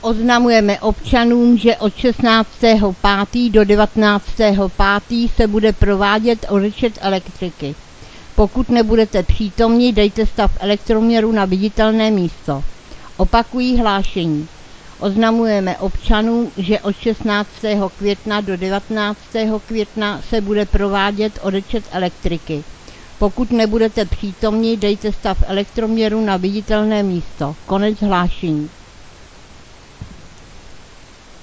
Oznamujeme občanům, že od 16.5. do 19.5. se bude provádět odečet elektriky. Pokud nebudete přítomni, dejte stav elektroměru na viditelné místo. Opakují hlášení. Oznamujeme občanům, že od 16. května do 19. května se bude provádět odečet elektriky. Pokud nebudete přítomni, dejte stav elektroměru na viditelné místo. Konec hlášení.